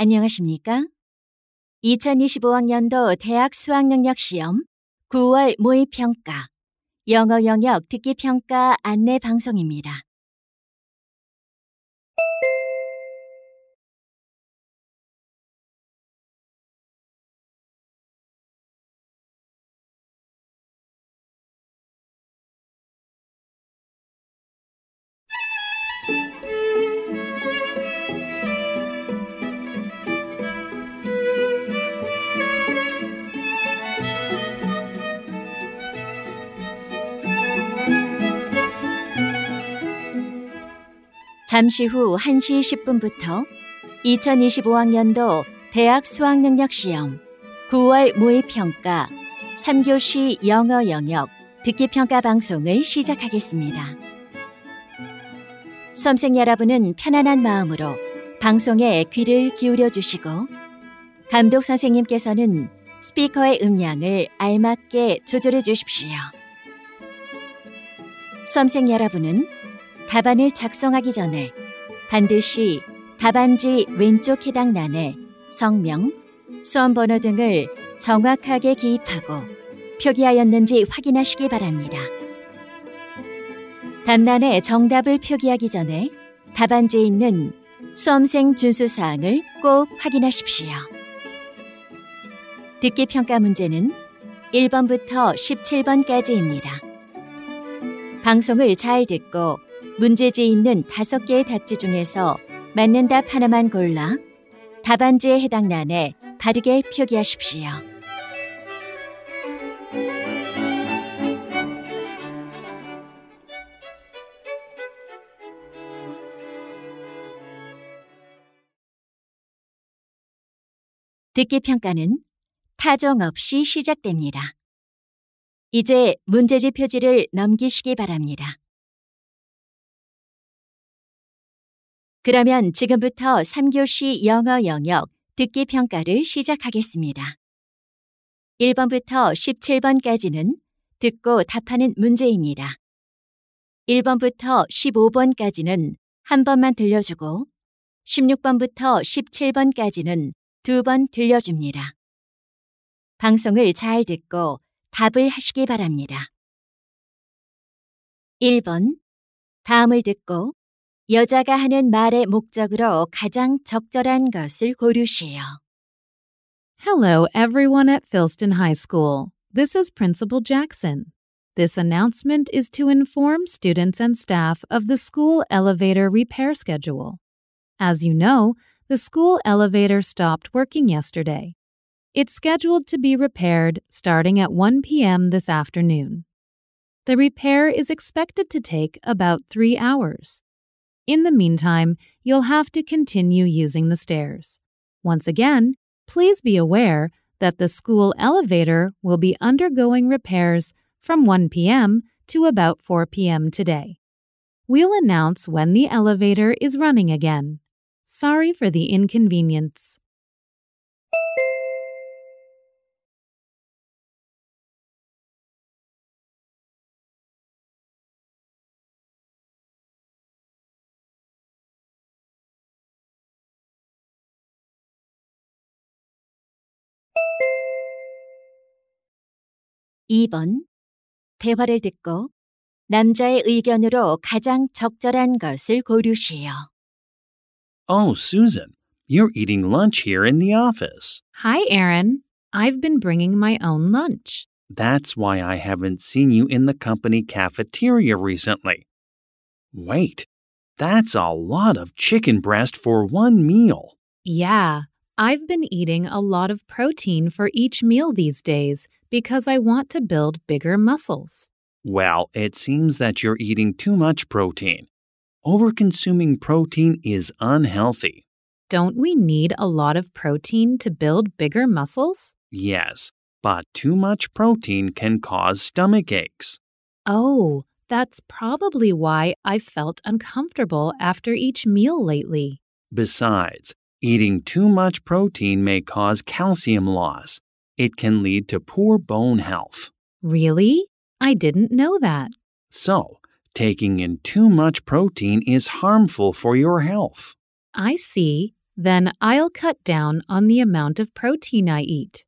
안녕하십니까? 2025학년도 대학 수학능력시험 9월 모의평가 영어 영역 듣기평가 안내 방송입니다. 잠시 후 1시 10분부터 2025학년도 대학 수학능력시험 9월 모의평가 3교시 영어 영역 듣기평가 방송을 시작하겠습니다. 수험생 여러분은 편안한 마음으로 방송에 귀를 기울여 주시고 감독 선생님께서는 스피커의 음량을 알맞게 조절해 주십시오. 수험생 여러분은 답안을 작성하기 전에 반드시 답안지 왼쪽 해당欄에 성명, 수험번호 등을 정확하게 기입하고 표기하였는지 확인하시기 바랍니다. 답란에 정답을 표기하기 전에 답안지에 있는 수험생 준수사항을 꼭 확인하십시오. 듣기평가 문제는 1번부터 17번까지입니다. 방송을 잘 듣고 문제지에 있는 5개의 답지 중에서 맞는 답 하나만 골라 답안지에 해당 란에 바르게 표기하십시오. 듣기평가는 타정 없이 시작됩니다. 이제 문제지 표지를 넘기시기 바랍니다. 그러면 지금부터 3교시 영어 영역 듣기평가를 시작하겠습니다. 1번부터 17번까지는 듣고 답하는 문제입니다. 1번부터 15번까지는 한 번만 들려주고 16번부터 17번까지는 2번 들려줍니다. 방송을 잘 듣고 답을 하시기 바랍니다. 1번, 다음을 듣고 여자가 하는 말의 목적으로 가장 적절한 것을 고르시오. Hello, everyone at Philston High School. This is Principal Jackson. This announcement is to inform students and staff of the school elevator repair schedule. As you know, the school elevator stopped working yesterday. It's scheduled to be repaired starting at 1 p.m. this afternoon. The repair is expected to take about 3 hours. In the meantime, you'll have to continue using the stairs. Once again, please be aware that the school elevator will be undergoing repairs from 1 p.m. to about 4 p.m. today. We'll announce when the elevator is running again. Sorry for the inconvenience. (2번) 대화를 듣고 남자의 의견으로 가장 적절한 것을 고르시오. Oh, Susan, you're eating lunch here in the office. Hi, Aaron. I've been bringing my own lunch. That's why I haven't seen you in the company cafeteria recently. Wait, that's a lot of chicken breast for one meal. Yeah, I've been eating a lot of protein for each meal these days because I want to build bigger muscles. Well, it seems that you're eating too much protein. Overconsuming protein is unhealthy. Don't we need a lot of protein to build bigger muscles? Yes, but too much protein can cause stomach aches. Oh, that's probably why I've felt uncomfortable after each meal lately. Besides, eating too much protein may cause calcium loss. It can lead to poor bone health. Really? I didn't know that. So, taking in too much protein is harmful for your health. I see. Then I'll cut down on the amount of protein I eat.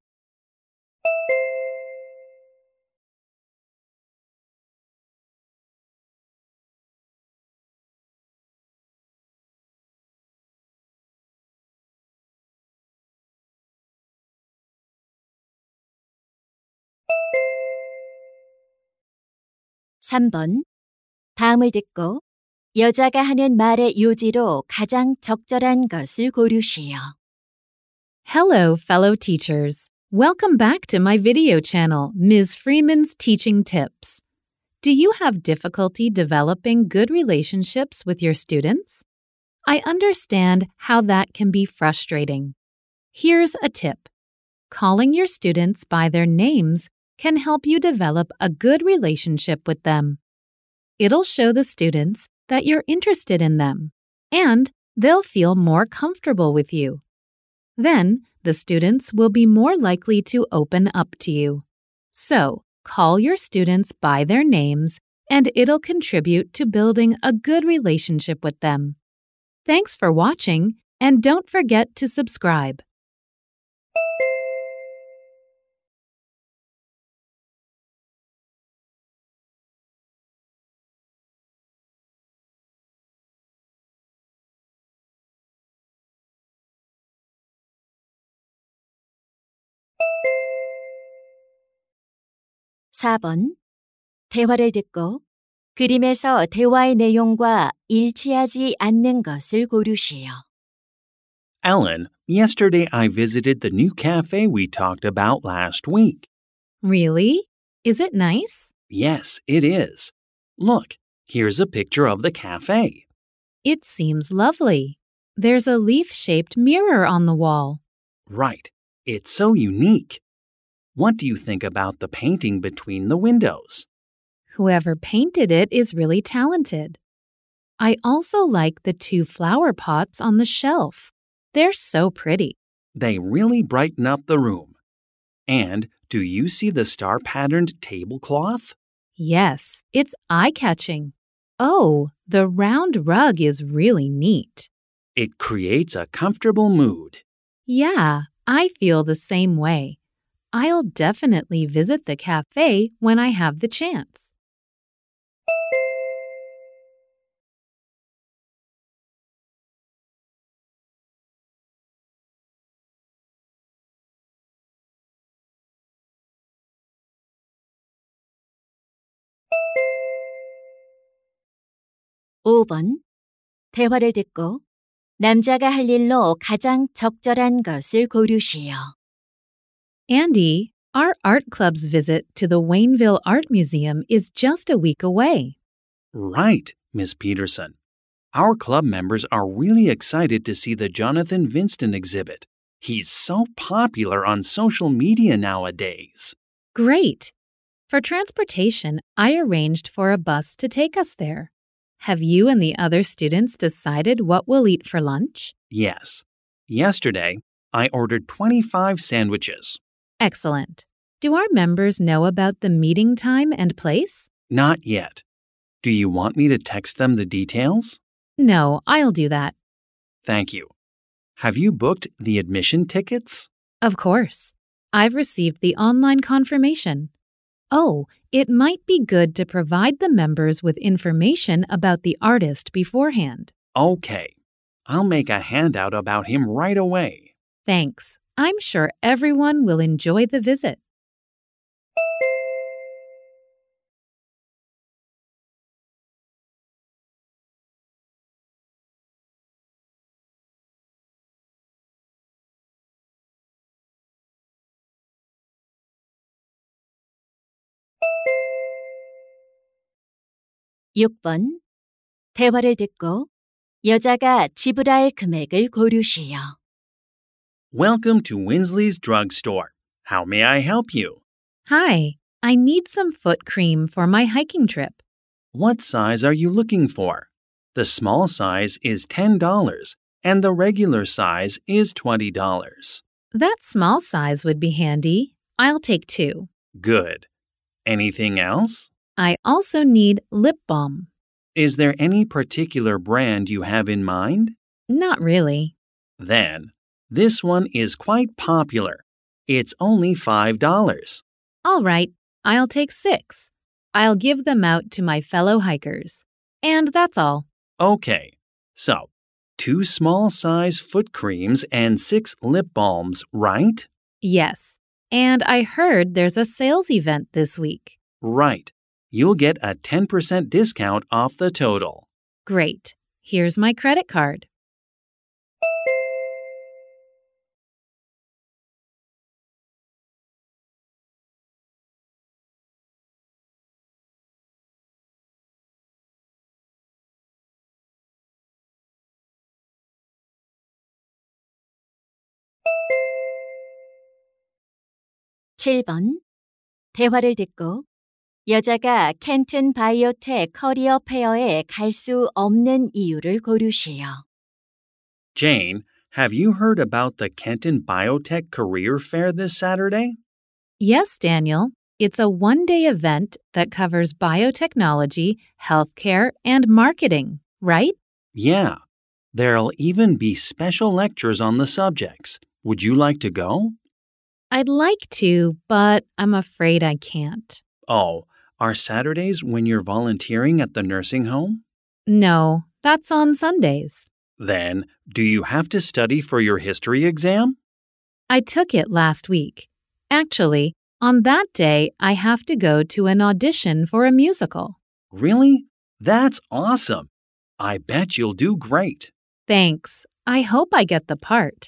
(3번) 다음을 듣고 여자가 하는 말의 요지로 가장 적절한 것을 고르시오. Hello, fellow teachers. Welcome back to my video channel, Ms. Freeman's Teaching Tips. Do you have difficulty developing good relationships with your students? I understand how that can be frustrating. Here's a tip. Calling your students by their names can help you develop a good relationship with them. It'll show the students that you're interested in them, and they'll feel more comfortable with you. Then, the students will be more likely to open up to you. So, call your students by their names, and it'll contribute to building a good relationship with them. Thanks for watching, and don't forget to subscribe. (4번) 대화를 듣고 그림에서 대화의 내용과 일치하지 않는 것을 고르시오. Ellen, yesterday I visited the new cafe we talked about last week. Really? Is it nice? Yes, it is. Look, here's a picture of the cafe. It seems lovely. There's a leaf-shaped mirror on the wall. Right. It's so unique. What do you think about the painting between the windows? Whoever painted it is really talented. I also like the 2 flower pots on the shelf. They're so pretty. They really brighten up the room. And do you see the star-patterned tablecloth? Yes, it's eye-catching. Oh, the round rug is really neat. It creates a comfortable mood. Yeah, I feel the same way. I'll definitely visit the cafe when I have the chance. (5번) 대화를 듣고 남자가 할 일로 가장 적절한 것을 고르시오. Andy, our art club's visit to the Wayneville Art Museum is just a week away. Right, Miss Peterson. Our club members are really excited to see the Jonathan Vinston exhibit. He's so popular on social media nowadays. Great! For transportation, I arranged for a bus to take us there. Have you and the other students decided what we'll eat for lunch? Yes. Yesterday, I ordered 25 sandwiches. Excellent. Do our members know about the meeting time and place? Not yet. Do you want me to text them the details? No, I'll do that. Thank you. Have you booked the admission tickets? Of course. I've received the online confirmation. Oh, it might be good to provide the members with information about the artist beforehand. Okay. I'll make a handout about him right away. Thanks. I'm sure everyone will enjoy the visit. (6번) 대화를 듣고 여자가 지불할 금액을 고르시오. Welcome to Winsley's Drugstore. How may I help you? Hi, I need some foot cream for my hiking trip. What size are you looking for? The small size is $10 and the regular size is $20. That small size would be handy. I'll take 2. Good. Anything else? I also need lip balm. Is there any particular brand you have in mind? Not really. Then, this one is quite popular. It's only $5. All right, I'll take 6. I'll give them out to my fellow hikers. And that's all. Okay, so 2 small size foot creams and 6 lip balms, right? Yes. And I heard there's a sales event this week. Right. You'll get a 10% discount off the total. Great. Here's my credit card. (7번) 대화를 듣고 여자가 켄튼 바이오텍 커리어 페어에 갈 수 없는 이유를 고르시오. Jane, have you heard about the Kenton Biotech Career Fair this Saturday? Yes, Daniel. It's a one-day event that covers biotechnology, healthcare, and marketing, right? Yeah. There'll even be special lectures on the subjects. Would you like to go? I'd like to, but I'm afraid I can't. Oh, are Saturdays when you're volunteering at the nursing home? No, that's on Sundays. Then, do you have to study for your history exam? I took it last week. Actually, on that day, I have to go to an audition for a musical. Really? That's awesome. I bet you'll do great. Thanks. I hope I get the part.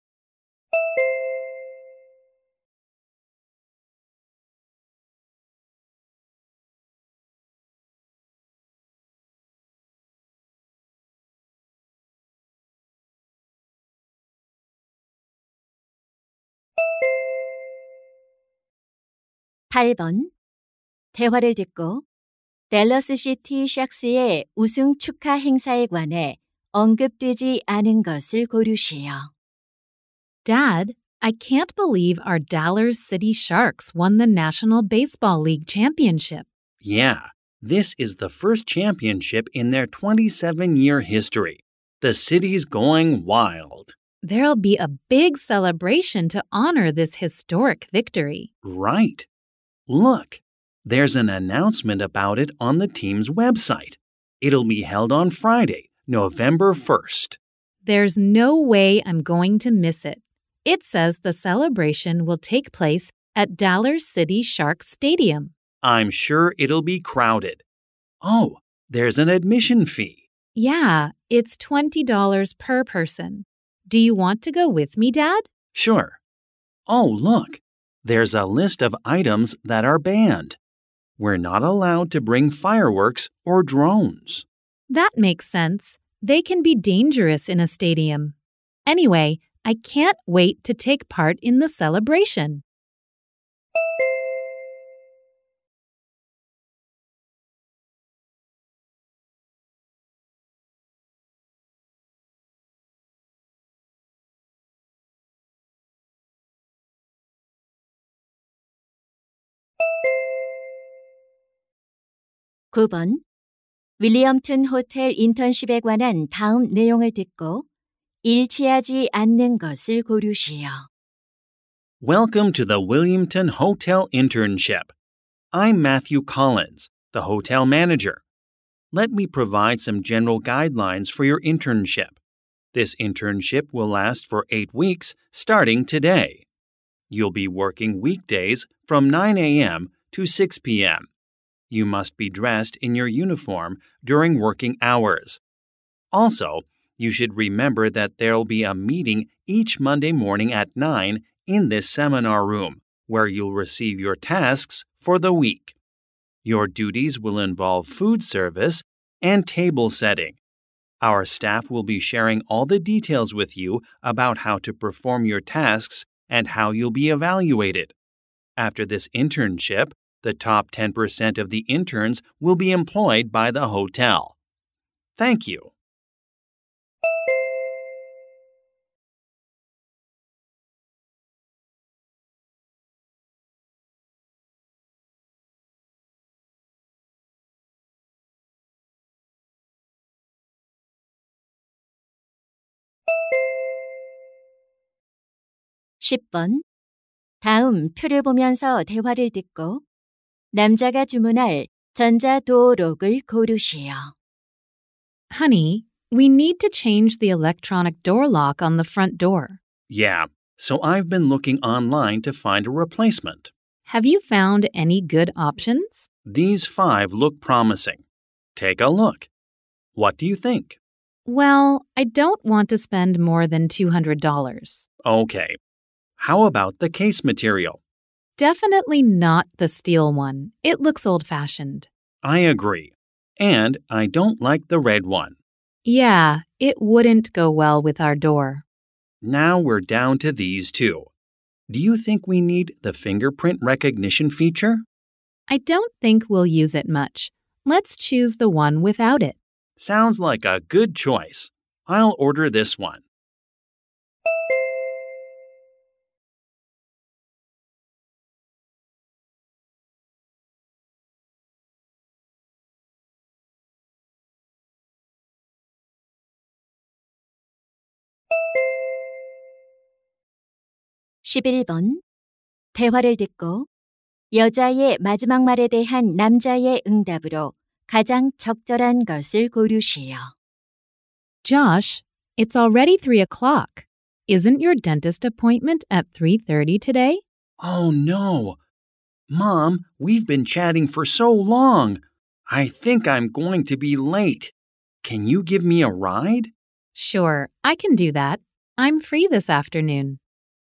(8번) 대화를 듣고 댈러스시티 샥스의 우승 축하 행사에 관해 언급되지 않은 것을 고르시오. Dad, I can't believe our Dallas City Sharks won the National Baseball League championship. Yeah, this is the first championship in their 27-year history. The city's going wild. There'll be a big celebration to honor this historic victory. Right. Look, there's an announcement about it on the team's website. It'll be held on Friday, November 1st. There's no way I'm going to miss it. It says the celebration will take place at Dallas City Sharks Stadium. I'm sure it'll be crowded. Oh, there's an admission fee. Yeah, it's $20 per person. Do you want to go with me, Dad? Sure. Oh, look, there's a list of items that are banned. We're not allowed to bring fireworks or drones. That makes sense. They can be dangerous in a stadium. Anyway, I can't wait to take part in the celebration. (9번) 윌리엄튼 호텔 인턴십에 관한 다음 내용을 듣고 일치하지 않는 것을 고르시오. Welcome to the Williamton Hotel Internship. I'm Matthew Collins, the hotel manager. Let me provide some general guidelines for your internship. This internship will last for 8 weeks, starting today. You'll be working weekdays from 9 a.m. to 6 p.m. You must be dressed in your uniform during working hours. Also, you should remember that there'll be a meeting each Monday morning at 9 in this seminar room, where you'll receive your tasks for the week. Your duties will involve food service and table setting. Our staff will be sharing all the details with you about how to perform your tasks and how you'll be evaluated. After this internship, the top 10% of the interns will be employed by the hotel. Thank you. 10번. 다음 표를 보면서 대화를 듣고 남자가 주문할 전자도어록을 고르시오. Honey, we need to change the electronic door lock on the front door. Yeah, so I've been looking online to find a replacement. Have you found any good options? These 5 look promising. Take a look. What do you think? Well, I don't want to spend more than $200. Okay. How about the case material? Definitely not the steel one. It looks old-fashioned. I agree. And I don't like the red one. Yeah, it wouldn't go well with our door. Now we're down to these 2. Do you think we need the fingerprint recognition feature? I don't think we'll use it much. Let's choose the one without it. Sounds like a good choice. I'll order this one. (11번) 대화를 듣고 여자의 마지막 말에 대한 남자의 응답으로 가장 적절한 것을 고르시오. Josh, it's already 3 o'clock. Isn't your dentist appointment at 3:30 today? Oh no. Mom, we've been chatting for so long. I think I'm going to be late. Can you give me a ride? Sure, I can do that. I'm free this afternoon.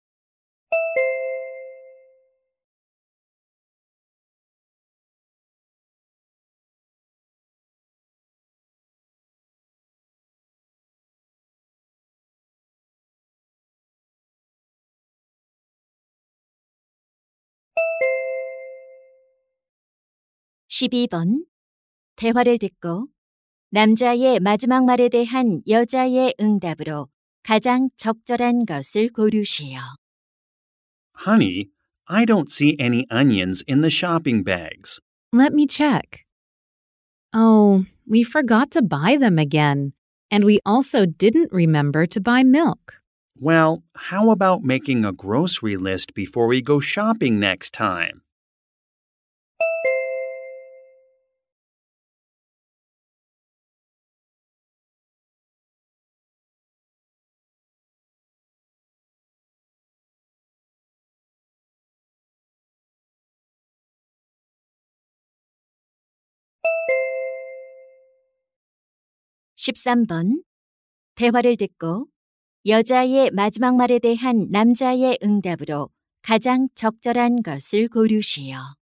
(12번) 대화를 듣고 남자의 마지막 말에 대한 여자의 응답으로 가장 적절한 것을 고르시오. Honey, I don't see any onions in the shopping bags. Let me check. Oh, we forgot to buy them again. And we also didn't remember to buy milk. Well, how about making a grocery list before we go shopping next time? (13번) 대화를 듣고 여자의 마지막 말에 대한 남자의 응답으로 가장 적절한 것을 고르시오.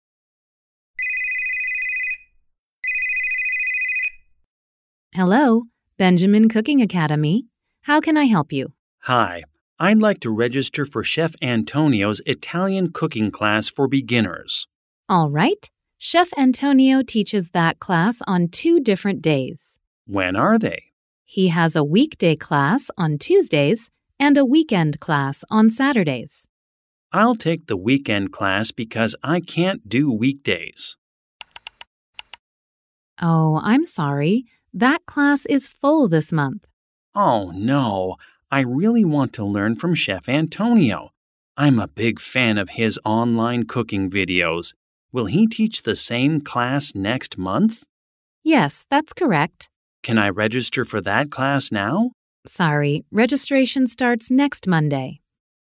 Hello, Benjamin Cooking Academy. How can I help you? Hi, I'd like to register for Chef Antonio's Italian cooking class for beginners. All right. Chef Antonio teaches that class on 2 different days. When are they? He has a weekday class on Tuesdays and a weekend class on Saturdays. I'll take the weekend class because I can't do weekdays. Oh, I'm sorry. That class is full this month. Oh no, I really want to learn from Chef Antonio. I'm a big fan of his online cooking videos. Will he teach the same class next month? Yes, that's correct. Can I register for that class now? Sorry, registration starts next Monday.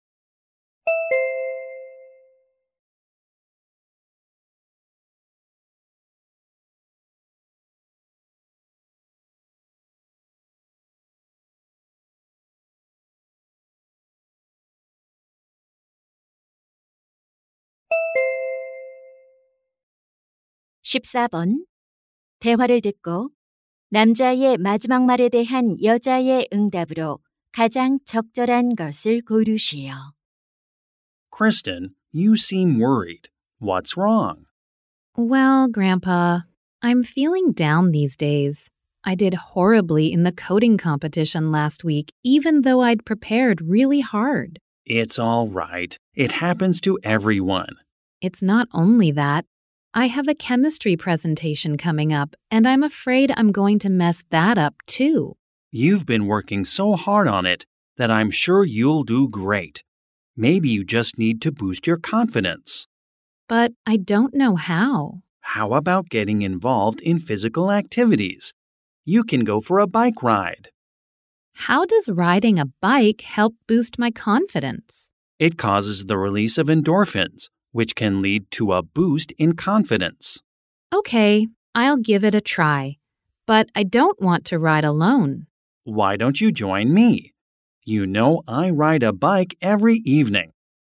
(14번) 대화를 듣고 남자의 마지막 말에 대한 여자의 응답으로 가장 적절한 것을 고르시오. Kristen, you seem worried. What's wrong? Well, Grandpa, I'm feeling down these days. I did horribly in the coding competition last week, even though I'd prepared really hard. It's all right. It happens to everyone. It's not only that. I have a chemistry presentation coming up, and I'm afraid I'm going to mess that up too. You've been working so hard on it that I'm sure you'll do great. Maybe you just need to boost your confidence. But I don't know how. How about getting involved in physical activities? You can go for a bike ride. How does riding a bike help boost my confidence? It causes the release of endorphins, which can lead to a boost in confidence. Okay, I'll give it a try. But I don't want to ride alone. Why don't you join me? You know I ride a bike every evening.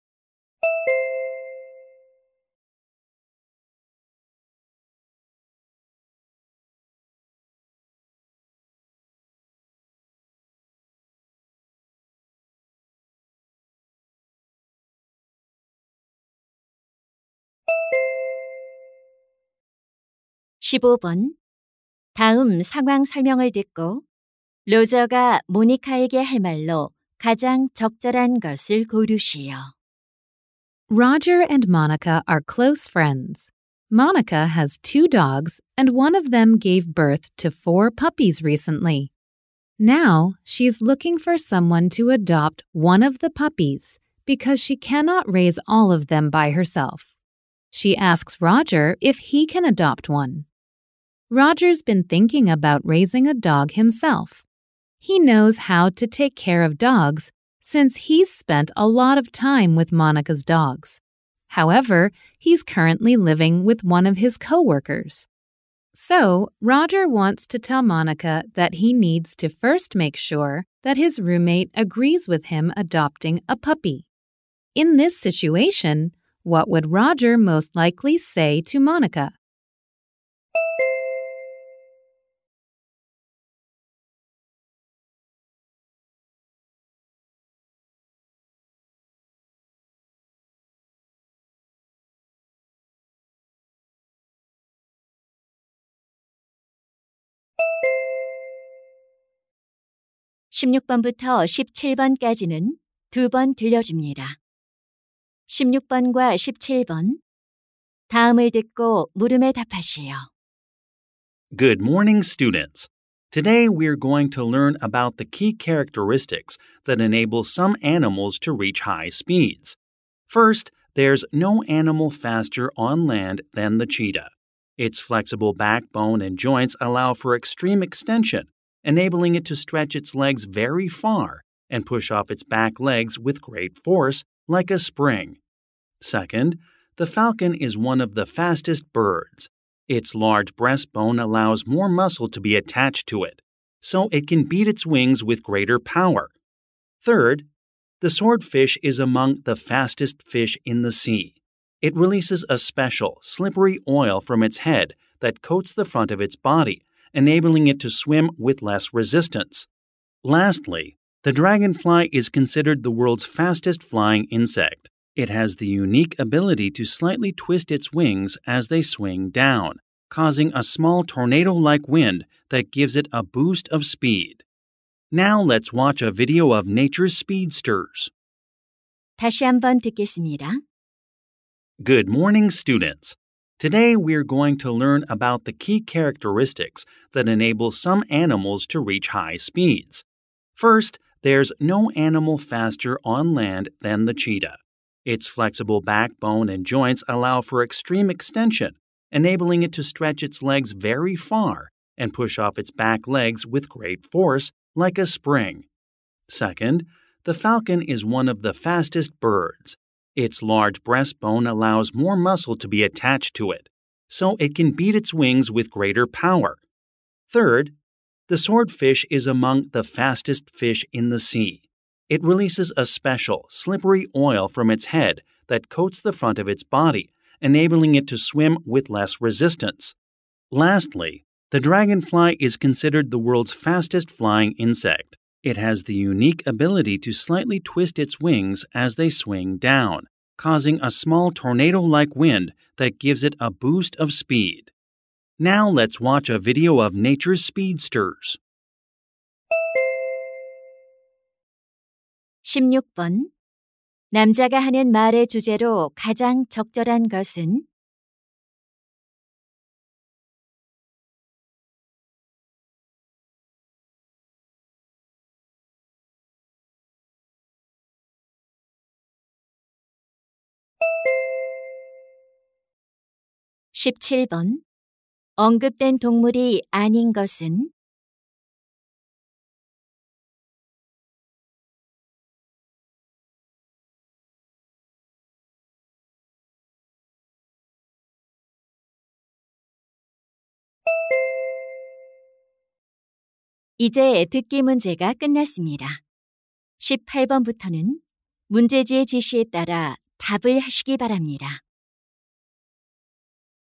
(15번) 다음 상황 설명을 듣고 로저가 모니카에게 할 말로 가장 적절한 것을 고르시오. Roger and Monica are close friends. Monica has 2 dogs, and one of them gave birth to 4 puppies recently. Now, she's looking for someone to adopt one of the puppies because she cannot raise all of them by herself. She asks Roger if he can adopt one. Roger's been thinking about raising a dog himself. He knows how to take care of dogs since he's spent a lot of time with Monica's dogs. However, he's currently living with one of his coworkers. So, Roger wants to tell Monica that he needs to first make sure that his roommate agrees with him adopting a puppy. In this situation, what would Roger most likely say to Monica? (16번부터 17번까지는 2번 들려줍니다. 16번과 17번 다음을 듣고 물음에 답하시오. Good morning, students. Today we're going to learn about the key characteristics that enable some animals to reach high speeds. First, there's no animal faster on land than the cheetah. Its flexible backbone and joints allow for extreme extension, enabling it to stretch its legs very far and push off its back legs with great force, like a spring. Second, the falcon is one of the fastest birds. Its large breastbone allows more muscle to be attached to it, so it can beat its wings with greater power. Third, the swordfish is among the fastest fish in the sea. It releases a special, slippery oil from its head that coats the front of its body, enabling it to swim with less resistance. Lastly, the dragonfly is considered the world's fastest flying insect. It has the unique ability to slightly twist its wings as they swing down, causing a small tornado-like wind that gives it a boost of speed. Now let's watch a video of nature's speedsters. 다시 한번 듣겠습니다. Good morning, students. Today we're going to learn about the key characteristics that enable some animals to reach high speeds. First, there's no animal faster on land than the cheetah. Its flexible backbone and joints allow for extreme extension, enabling it to stretch its legs very far and push off its back legs with great force, like a spring. Second, the falcon is one of the fastest birds. Its large breastbone allows more muscle to be attached to it, so it can beat its wings with greater power. Third, the swordfish is among the fastest fish in the sea. It releases a special, slippery oil from its head that coats the front of its body, enabling it to swim with less resistance. Lastly, the dragonfly is considered the world's fastest flying insect. It has the unique ability to slightly twist its wings as they swing down, causing a small tornado-like wind that gives it a boost of speed. Now let's watch a video of nature's speedsters. 16번 남자가 하는 말의 주제로 가장 적절한 것은 17번. 언급된 동물이 아닌 것은? 이제 듣기 문제가 끝났습니다. 18번부터는 문제지의 지시에 따라 답을 하시기 바랍니다.